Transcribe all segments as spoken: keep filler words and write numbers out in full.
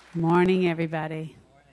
Morning, everybody.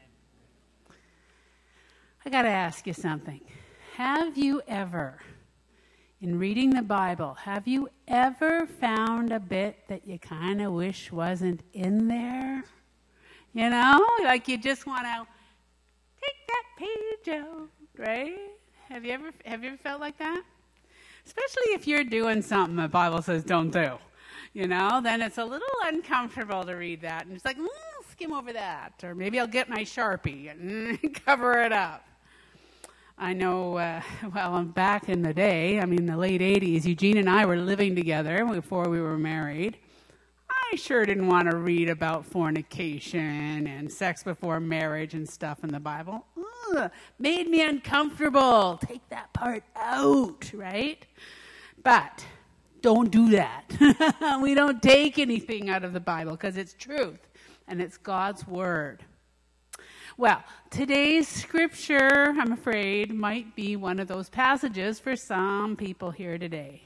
I got to ask you something. Have you ever, in reading the Bible, have you ever found a bit that you kind of wish wasn't in there? You know, like you just want to take that page out, right? Have you ever have you ever felt like that? Especially if you're doing something the Bible says don't do. You know, then it's a little uncomfortable to read that. And it's like, mm, skim over that. Or maybe I'll get my Sharpie and cover it up. I know, uh, well, back in the day, I mean, the late eighties, Eugene and I were living together before we were married. I sure didn't want to read about fornication and sex before marriage and stuff in the Bible. Ugh, made me uncomfortable. Take that part out, right? But don't do that. We don't take anything out of the Bible because it's truth and it's God's word. Well, today's scripture, I'm afraid, might be one of those passages for some people here today.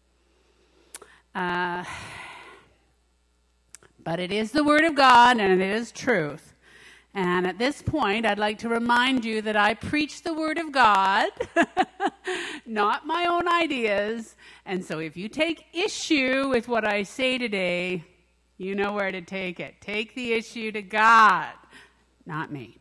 Uh, but it is the word of God and it is truth. And at this point, I'd like to remind you that I preach the word of God, not my own ideas. And so if you take issue with what I say today, you know where to take it. Take the issue to God, not me.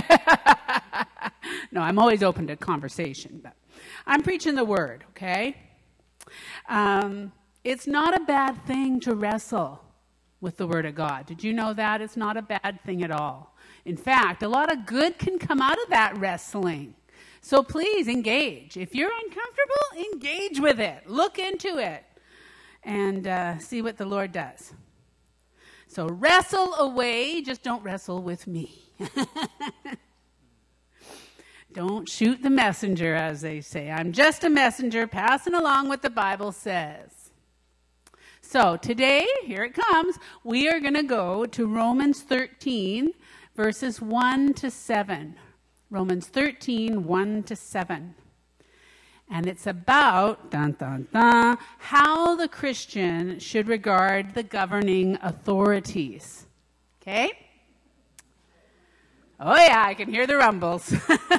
No, I'm always open to conversation, but I'm preaching the word, okay? Um, it's not a bad thing to wrestle with the word of God. Did you know that? It's not a bad thing at all. In fact, a lot of good can come out of that wrestling. So please engage. If you're uncomfortable, engage with it. Look into it and uh, see what the Lord does. So wrestle away, just don't wrestle with me. Don't shoot the messenger, as they say. I'm just a messenger passing along what the Bible says. So today, here it comes, we are going to go to Romans thirteen, verses one to seven. Romans thirteen, one to seven. And it's about, dun, dun, dun, how the Christian should regard the governing authorities. Okay? Oh yeah, I can hear the rumbles.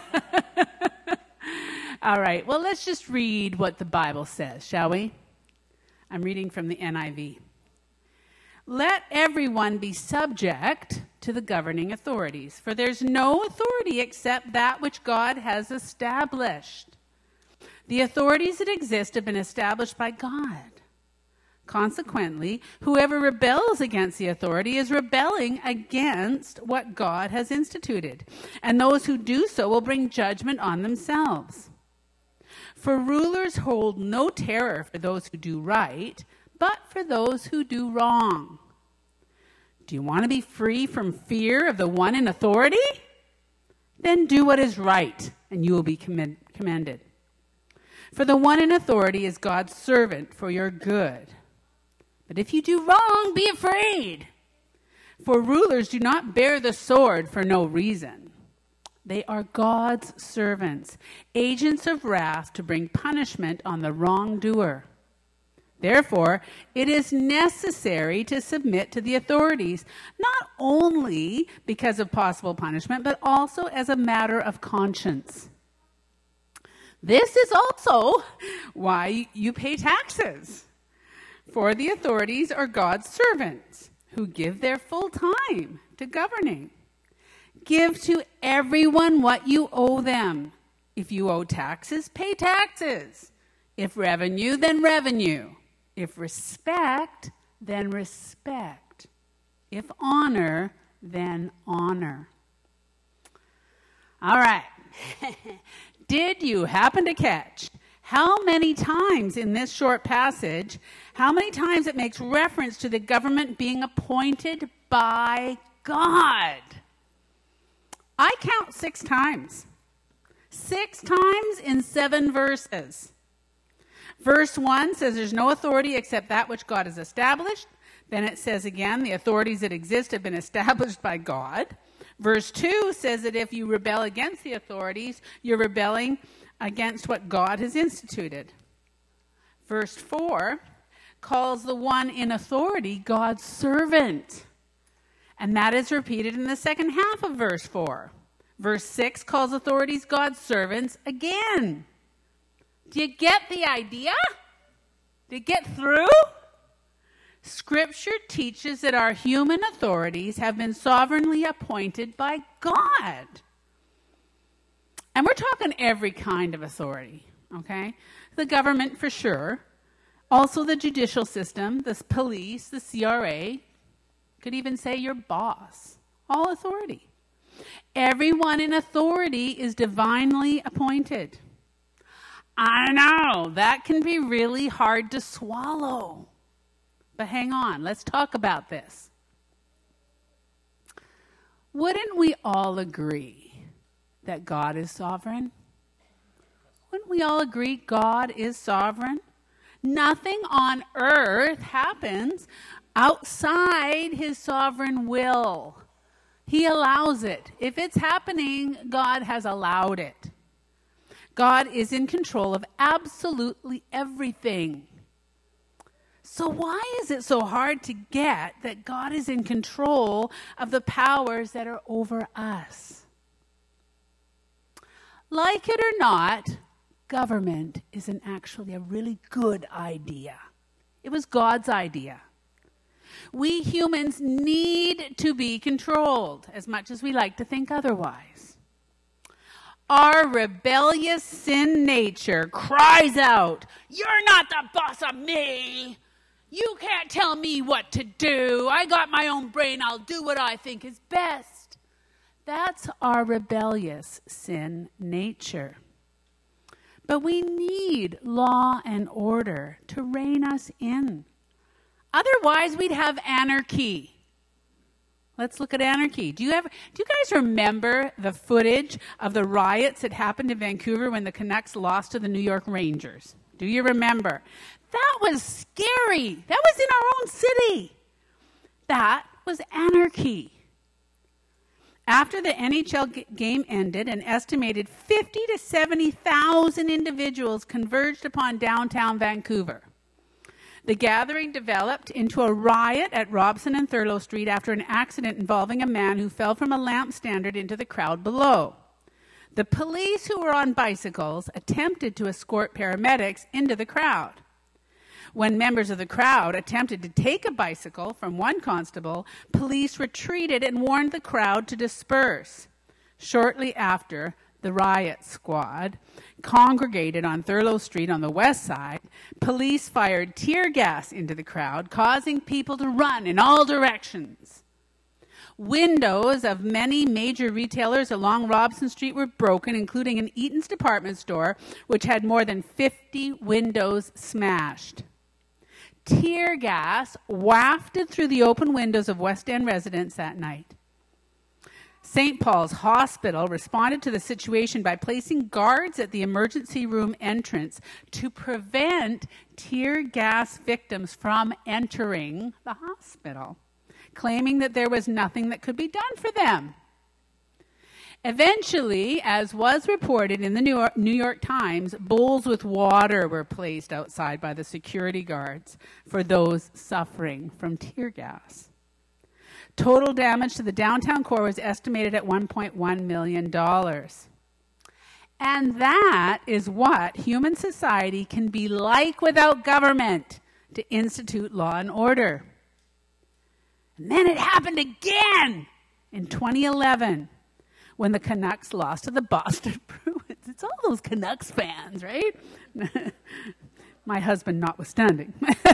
All right, well, let's just read what the Bible says, shall we? I'm reading from the N I V. Let everyone be subject to the governing authorities, for there's no authority except that which God has established. The authorities that exist have been established by God. Consequently, whoever rebels against the authority is rebelling against what God has instituted, and those who do so will bring judgment on themselves. For rulers hold no terror for those who do right, but for those who do wrong. Do you want to be free from fear of the one in authority? Then do what is right, and you will be commend- commended. For the one in authority is God's servant for your good. But if you do wrong, be afraid. For rulers do not bear the sword for no reason. They are God's servants, agents of wrath to bring punishment on the wrongdoer. Therefore, it is necessary to submit to the authorities, not only because of possible punishment, but also as a matter of conscience. This is also why you pay taxes. For the authorities are God's servants who give their full time to governing. Give to everyone what you owe them. If you owe taxes, pay taxes. If revenue, then revenue. If respect, then respect. If honor, then honor. All right. Did you happen to catch how many times in this short passage, how many times it makes reference to the government being appointed by God? I count six times. Six times in seven verses. Verse one says there's no authority except that which God has established. Then it says again, the authorities that exist have been established by God. Verse two says that if you rebel against the authorities, you're rebelling against what God has instituted. Verse four calls the one in authority God's servant. And that is repeated in the second half of verse four. Verse six calls authorities God's servants again. Do you get the idea? Do you get through? Scripture teaches that our human authorities have been sovereignly appointed by God. And we're talking every kind of authority, okay? The government for sure. Also the judicial system, the police, the C R A. Could even say your boss. All authority. Everyone in authority is divinely appointed. I know, that can be really hard to swallow. But hang on, let's talk about this. Wouldn't we all agree that God is sovereign? Wouldn't we all agree God is sovereign? Nothing on earth happens outside his sovereign will. He allows it. If it's happening, God has allowed it. God is in control of absolutely everything. So why is it so hard to get that God is in control of the powers that are over us? Like it or not, government isn't actually a really good idea. It was God's idea. We humans need to be controlled, as much as we like to think otherwise. Our rebellious sin nature cries out, "You're not the boss of me! You can't tell me what to do. I got my own brain. I'll do what I think is best." That's our rebellious sin nature. But we need law and order to rein us in. Otherwise, we'd have anarchy. Let's look at anarchy. Do you ever, do you guys remember the footage of the riots that happened in Vancouver when the Canucks lost to the New York Rangers? Do you remember? That was scary. That was in our own city. That was anarchy. After the N H L g- game ended, an estimated fifty to seventy thousand individuals converged upon downtown Vancouver. The gathering developed into a riot at Robson and Thurlow Street after an accident involving a man who fell from a lamp standard into the crowd below. The police, who were on bicycles, attempted to escort paramedics into the crowd. When members of the crowd attempted to take a bicycle from one constable, police retreated and warned the crowd to disperse. Shortly after, the riot squad congregated on Thurlow Street on the west side. Police fired tear gas into the crowd, causing people to run in all directions. Windows of many major retailers along Robson Street were broken, including an Eaton's department store, which had more than fifty windows smashed. Tear gas wafted through the open windows of West End residents that night. Saint Paul's Hospital responded to the situation by placing guards at the emergency room entrance to prevent tear gas victims from entering the hospital, claiming that there was nothing that could be done for them. Eventually, as was reported in the New York, New York Times, bowls with water were placed outside by the security guards for those suffering from tear gas. Total damage to the downtown core was estimated at one point one million dollars. And that is what human society can be like without government to institute law and order. And then it happened again in twenty eleven when the Canucks lost to the Boston Bruins. It's all those Canucks fans, right? My husband notwithstanding.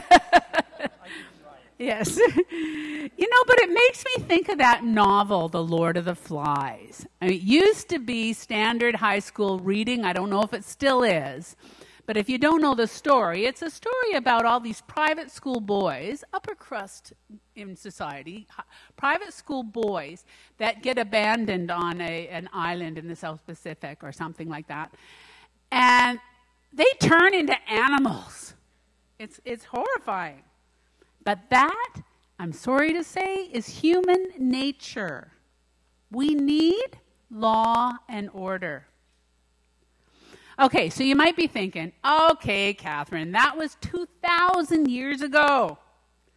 Yes. You know, but it makes me think of that novel, The Lord of the Flies. I mean, it used to be standard high school reading. I don't know if it still is. But if you don't know the story, it's a story about all these private school boys, upper crust in society, private school boys that get abandoned on a, an island in the South Pacific or something like that. And they turn into animals. It's it's horrifying. But that, I'm sorry to say, is human nature. We need law and order. Okay, so you might be thinking, okay, Catherine, that was two thousand years ago.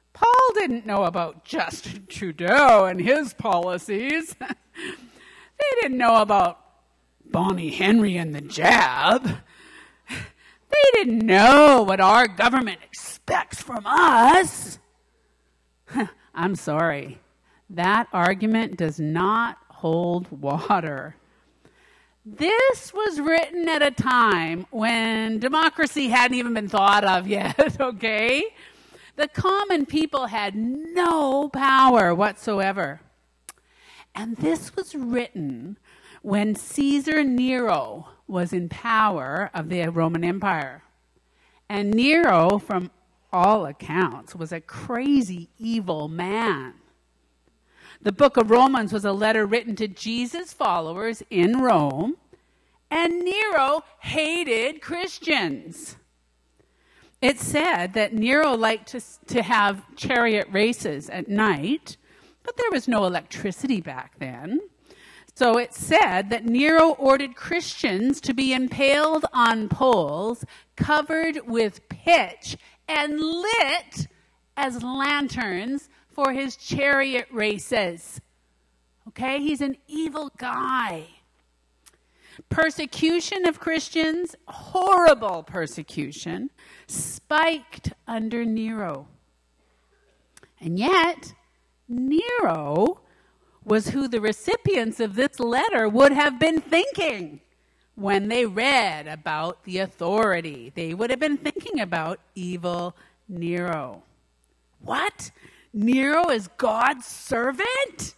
Paul didn't know about Justin Trudeau and his policies. They didn't know about Bonnie Henry and the jab. They didn't know what our government expects from us. I'm sorry. That argument does not hold water. This was written at a time when democracy hadn't even been thought of yet, okay? The common people had no power whatsoever. And this was written when Caesar Nero was in power of the Roman Empire. And Nero, from all accounts, was a crazy, evil man. The book of Romans was a letter written to Jesus' followers in Rome, and Nero hated Christians. It said that Nero liked to, to have chariot races at night, but there was no electricity back then. So it said that Nero ordered Christians to be impaled on poles covered with pitch and lit as lanterns for his chariot races. Okay, he's an evil guy. Persecution of Christians, horrible persecution, spiked under Nero. And yet, Nero was who the recipients of this letter would have been thinking when they read about the authority. They would have been thinking about evil Nero. What? Nero is God's servant?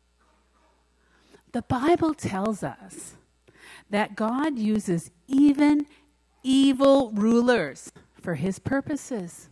The Bible tells us that God uses even evil rulers for his purposes.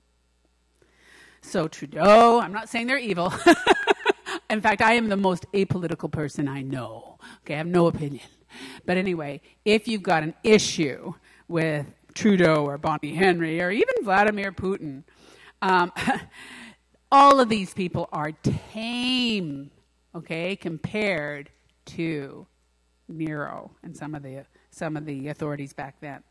So Trudeau, I'm not saying they're evil. In fact, I am the most apolitical person I know. Okay, I have no opinion. But anyway, if you've got an issue with Trudeau or Bonnie Henry or even Vladimir Putin, um, all of these people are tame, okay, compared to Nero and some of the some of the authorities back then.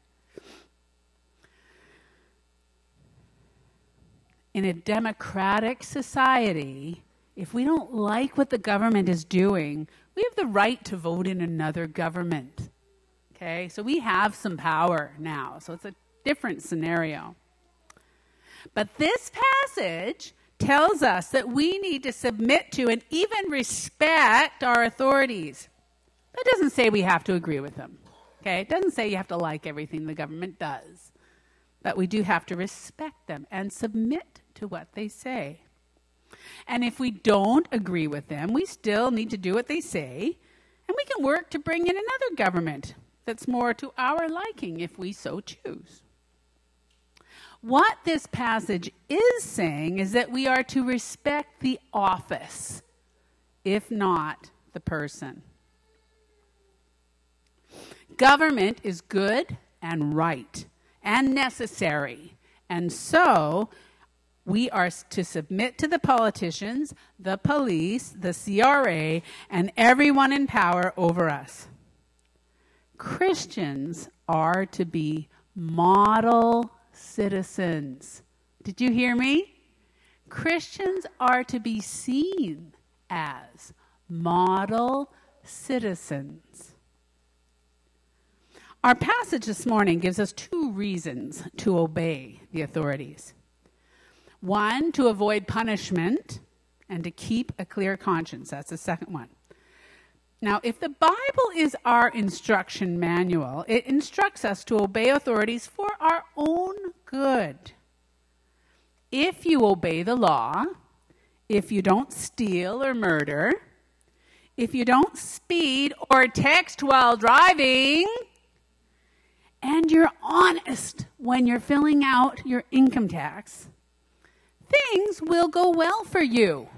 In a democratic society, if we don't like what the government is doing, we have the right to vote in another government. Okay, so we have some power now. So it's a different scenario. But this passage tells us that we need to submit to and even respect our authorities. But it doesn't say we have to agree with them. Okay, it doesn't say you have to like everything the government does. But we do have to respect them and submit to what they say. And if we don't agree with them, we still need to do what they say, and we can work to bring in another government that's more to our liking if we so choose. What this passage is saying is that we are to respect the office, if not the person. Government is good and right and necessary, and so we are to submit to the politicians, the police, the C R A, and everyone in power over us. Christians are to be model citizens. Did you hear me? Christians are to be seen as model citizens. Our passage this morning gives us two reasons to obey the authorities. One, to avoid punishment and to keep a clear conscience. That's the second one. Now, if the Bible is our instruction manual, it instructs us to obey authorities for our own good. If you obey the law, if you don't steal or murder, if you don't speed or text while driving, and you're honest when you're filling out your income tax, things will go well for you.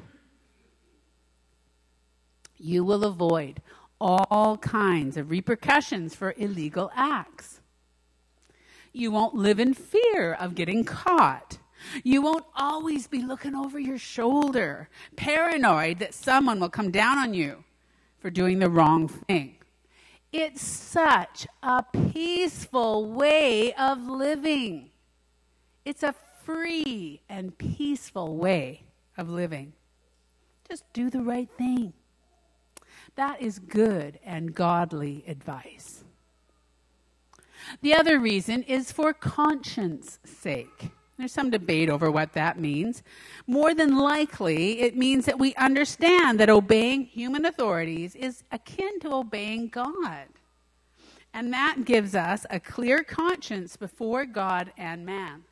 You will avoid all kinds of repercussions for illegal acts. You won't live in fear of getting caught. You won't always be looking over your shoulder, paranoid that someone will come down on you for doing the wrong thing. It's such a peaceful way of living. It's a free and peaceful way of living. Just do the right thing. That is good and godly advice. The other reason is for conscience sake. There's some debate over what that means. More than likely, it means that we understand that obeying human authorities is akin to obeying God. And that gives us a clear conscience before God and man.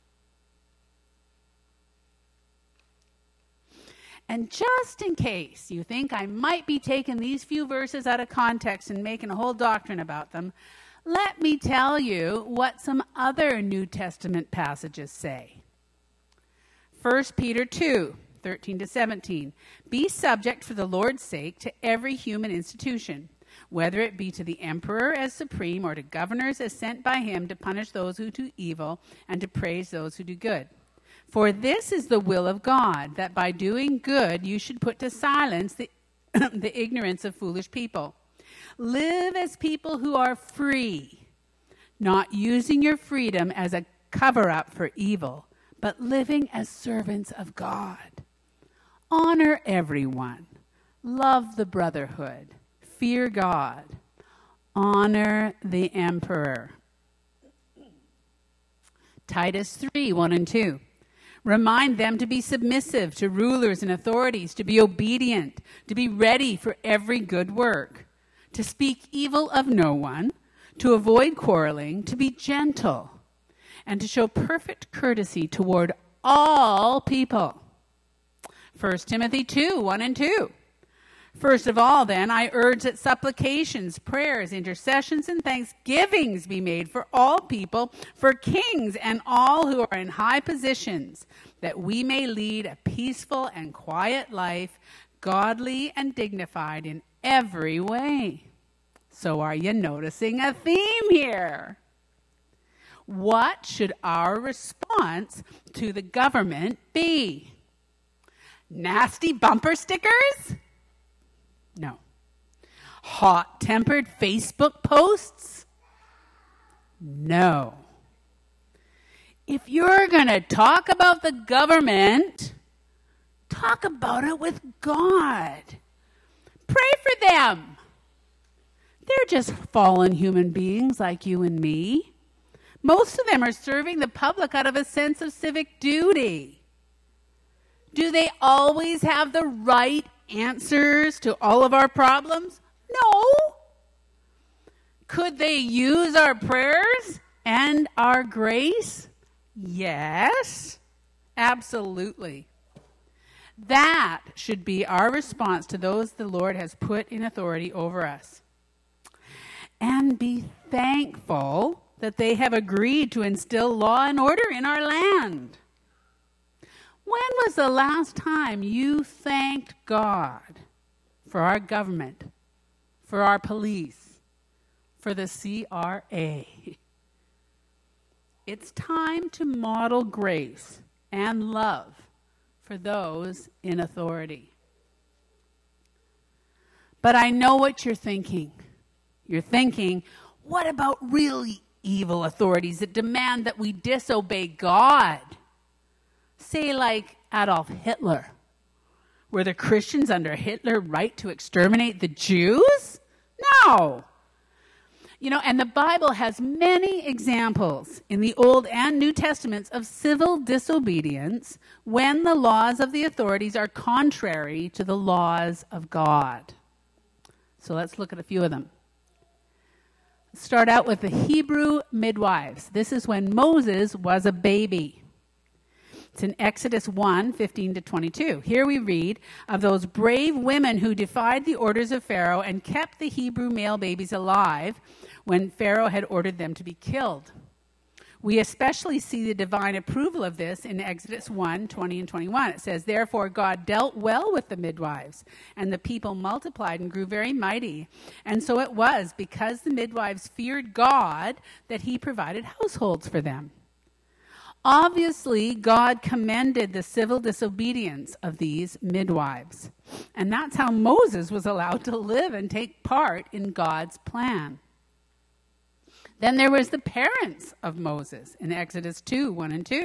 And just in case you think I might be taking these few verses out of context and making a whole doctrine about them, let me tell you what some other New Testament passages say. First Peter two, thirteen to seventeen. Be subject for the Lord's sake to every human institution, whether it be to the emperor as supreme or to governors as sent by him to punish those who do evil and to praise those who do good. For this is the will of God, that by doing good you should put to silence the, the ignorance of foolish people. Live as people who are free, not using your freedom as a cover-up for evil, but living as servants of God. Honor everyone. Love the brotherhood. Fear God. Honor the emperor. Titus three, one and two. Remind them to be submissive to rulers and authorities, to be obedient, to be ready for every good work, to speak evil of no one, to avoid quarreling, to be gentle, and to show perfect courtesy toward all people. First Timothy two, one and two. First of all, then, I urge that supplications, prayers, intercessions, and thanksgivings be made for all people, for kings and all who are in high positions, that we may lead a peaceful and quiet life, godly and dignified in every way. So are you noticing a theme here? What should our response to the government be? Nasty bumper stickers? No. Hot-tempered Facebook posts? No. If you're going to talk about the government, talk about it with God. Pray for them. They're just fallen human beings like you and me. Most of them are serving the public out of a sense of civic duty. Do they always have the right answers to all of our problems? No. Could they use our prayers and our grace? Yes, absolutely. That should be our response to those the Lord has put in authority over us. And be thankful that they have agreed to instill law and order in our land. When was the last time you thanked God for our government, for our police, for the C R A? It's time to model grace and love for those in authority. But I know what you're thinking. You're thinking, what about really evil authorities that demand that we disobey God? Say like Adolf Hitler. Were the Christians under Hitler right to exterminate the Jews? No. You know, and the Bible has many examples in the Old and New Testaments of civil disobedience when the laws of the authorities are contrary to the laws of God. So let's look at a few of them. Start out with the Hebrew midwives. This is when Moses was a baby. It's in Exodus one, fifteen to twenty-two. Here we read of those brave women who defied the orders of Pharaoh and kept the Hebrew male babies alive when Pharaoh had ordered them to be killed. We especially see the divine approval of this in Exodus one, twenty and twenty-one. It says, therefore God dealt well with the midwives, and the people multiplied and grew very mighty. And so it was, because the midwives feared God, that he provided households for them. Obviously, God commended the civil disobedience of these midwives. And that's how Moses was allowed to live and take part in God's plan. Then there was the parents of Moses in Exodus two, one and two.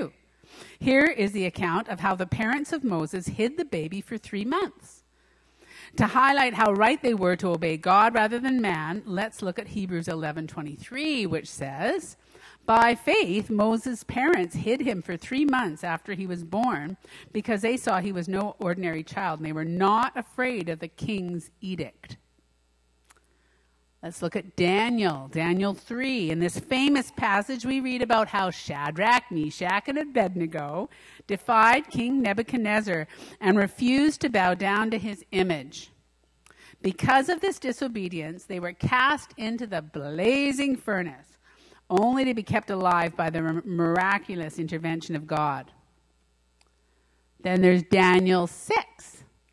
Here is the account of how the parents of Moses hid the baby for three months. To highlight how right they were to obey God rather than man, let's look at Hebrews eleven twenty-three, which says, "By faith, Moses' parents hid him for three months after he was born because they saw he was no ordinary child, and they were not afraid of the king's edict." Let's look at Daniel, Daniel three. In this famous passage, we read about how Shadrach, Meshach, and Abednego defied King Nebuchadnezzar and refused to bow down to his image. Because of this disobedience, they were cast into the blazing furnace, only to be kept alive by the miraculous intervention of God. Then there's Daniel six.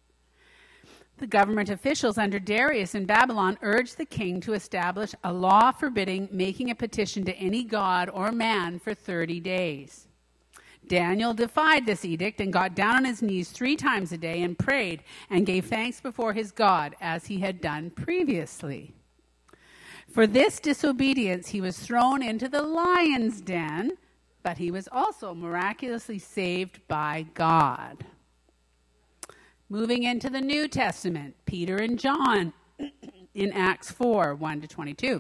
The government officials under Darius in Babylon urged the king to establish a law forbidding making a petition to any god or man for thirty days. Daniel defied this edict and got down on his knees three times a day and prayed and gave thanks before his God as he had done previously. For this disobedience, he was thrown into the lion's den, but he was also miraculously saved by God. Moving into the New Testament, Peter and John in Acts four, one to twenty-two.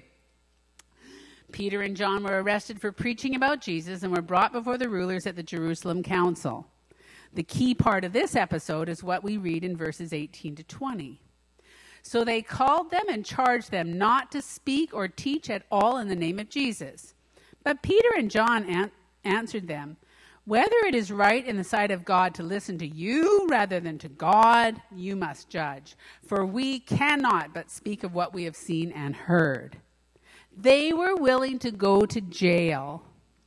Peter and John were arrested for preaching about Jesus and were brought before the rulers at the Jerusalem Council. The key part of this episode is what we read in verses eighteen to twenty. So they called them and charged them not to speak or teach at all in the name of Jesus. But Peter and John an- answered them, "Whether it is right in the sight of God to listen to you rather than to God, you must judge. For we cannot but speak of what we have seen and heard." They were willing to go to jail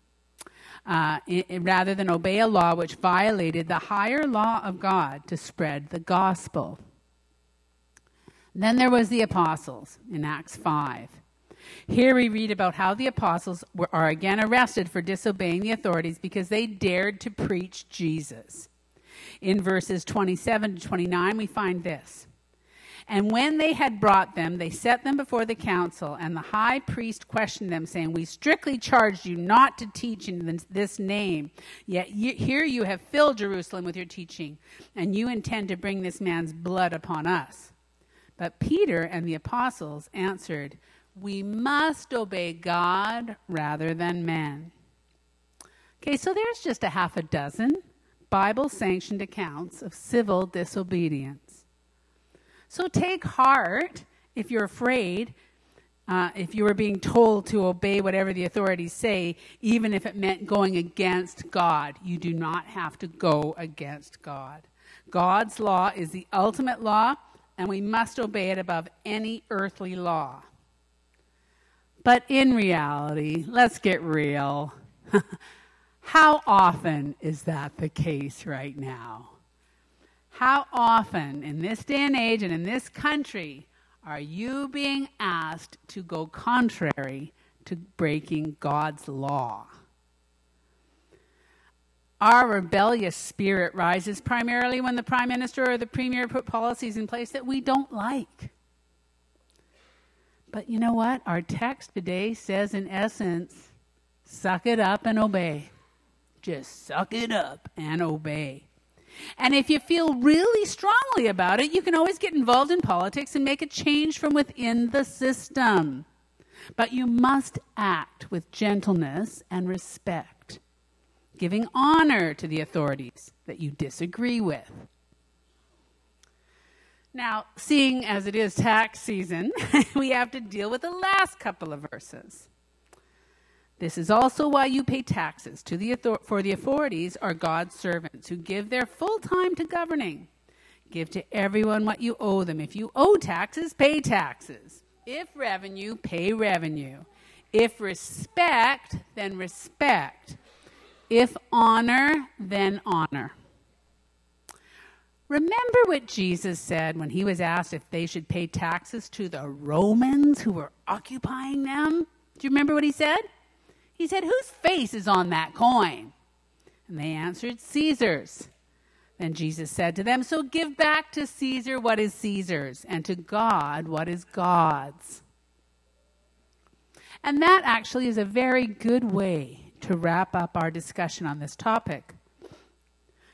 uh, in, rather than obey a law which violated the higher law of God to spread the gospel. Then there was the apostles in Acts five. Here we read about how the apostles were, are again arrested for disobeying the authorities because they dared to preach Jesus. In verses twenty-seven to twenty-nine, we find this. "And when they had brought them, they set them before the council, and the high priest questioned them, saying, 'We strictly charged you not to teach in this name, yet you, here you have filled Jerusalem with your teaching, and you intend to bring this man's blood upon us.' But Peter and the apostles answered, 'We must obey God rather than men.'" Okay, so there's just a half a dozen Bible-sanctioned accounts of civil disobedience. So take heart if you're afraid, uh, if you were being told to obey whatever the authorities say, even if it meant going against God. You do not have to go against God. God's law is the ultimate law, and we must obey it above any earthly law. But in reality, let's get real. How often is that the case right now? How often in this day and age and in this country are you being asked to go contrary to breaking God's law? Our rebellious spirit rises primarily when the prime minister or the premier put policies in place that we don't like. But you know what? Our text today says, in essence, suck it up and obey. Just suck it up and obey. And if you feel really strongly about it, you can always get involved in politics and make a change from within the system. But you must act with gentleness and respect, giving honor to the authorities that you disagree with. Now, seeing as it is tax season, we have to deal with the last couple of verses. "This is also why you pay taxes to the author- for the authorities are God's servants who give their full time to governing. Give to everyone what you owe them. If you owe taxes, pay taxes. If revenue, pay revenue. If respect, then respect. If honor, then honor." Remember what Jesus said when he was asked if they should pay taxes to the Romans who were occupying them? Do you remember what he said? He said, "Whose face is on that coin?" And they answered, "Caesar's." Then Jesus said to them, "So give back to Caesar what is Caesar's, and to God what is God's." And that actually is a very good way to wrap up our discussion on this topic.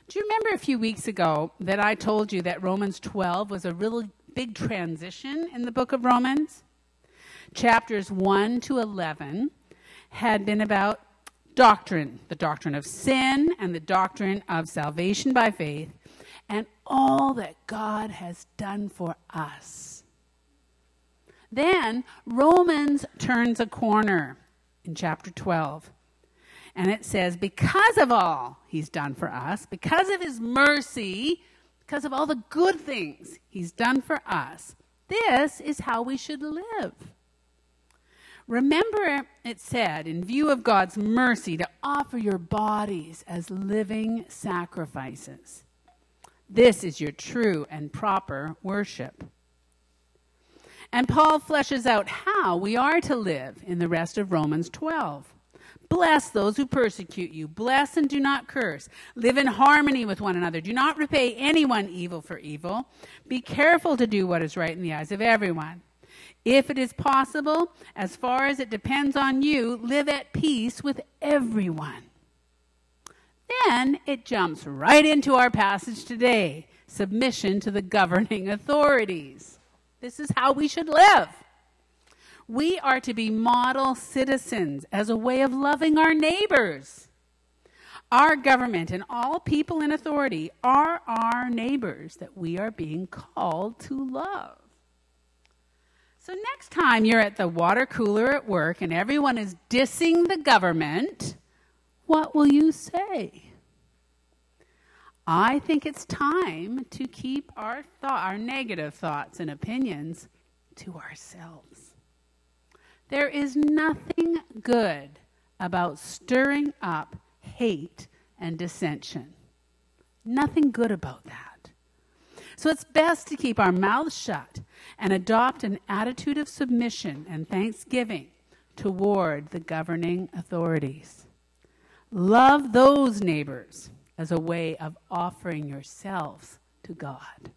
Do you remember a few weeks ago that I told you that Romans twelve was a really big transition in the book of Romans? Chapters one to eleven had been about doctrine, the doctrine of sin and the doctrine of salvation by faith, and all that God has done for us. Then Romans turns a corner in chapter twelve. And it says, because of all he's done for us, because of his mercy, because of all the good things he's done for us, this is how we should live. Remember, it said, in view of God's mercy, to offer your bodies as living sacrifices. This is your true and proper worship. And Paul fleshes out how we are to live in the rest of Romans twelve. Bless those who persecute you. Bless and do not curse. Live in harmony with one another. Do not repay anyone evil for evil. Be careful to do what is right in the eyes of everyone. If it is possible, as far as it depends on you, live at peace with everyone. Then it jumps right into our passage today, submission to the governing authorities. This is how we should live. We are to be model citizens as a way of loving our neighbors. Our government and all people in authority are our neighbors that we are being called to love. So next time you're at the water cooler at work and everyone is dissing the government, what will you say? I think it's time to keep our thought, our negative thoughts and opinions to ourselves. There is nothing good about stirring up hate and dissension. Nothing good about that. So it's best to keep our mouths shut and adopt an attitude of submission and thanksgiving toward the governing authorities. Love those neighbors as a way of offering yourselves to God.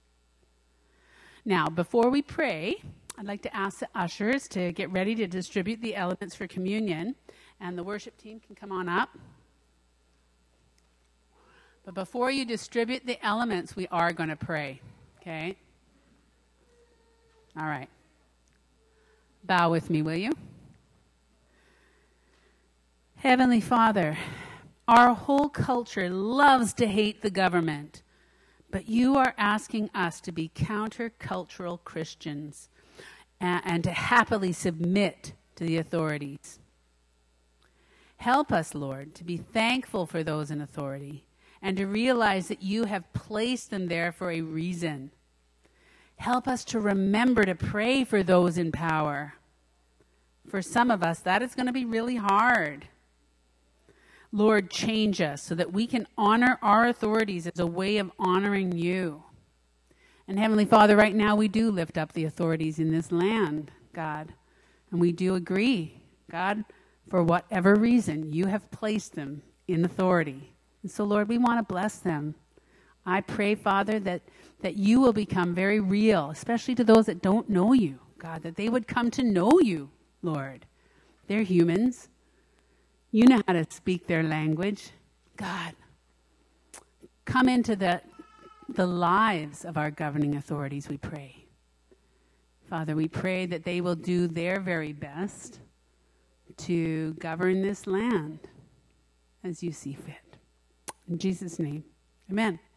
Now, before we pray, I'd like to ask the ushers to get ready to distribute the elements for communion, and the worship team can come on up. But before you distribute the elements, we are going to pray, okay? All right. Bow with me, will you? Heavenly Father, our whole culture loves to hate the government, but you are asking us to be countercultural Christians and to happily submit to the authorities. Help us, Lord, to be thankful for those in authority and to realize that you have placed them there for a reason. Help us to remember to pray for those in power. For some of us, that is going to be really hard. Lord, change us so that we can honor our authorities as a way of honoring you. And Heavenly Father, right now we do lift up the authorities in this land, God. And we do agree, God, for whatever reason, you have placed them in authority. And so, Lord, we want to bless them. I pray, Father, that, that you will become very real, especially to those that don't know you, God, that they would come to know you, Lord. They're humans. You know how to speak their language. God, come into the the lives of our governing authorities, we pray. Father, we pray that they will do their very best to govern this land as you see fit. In Jesus' name, amen.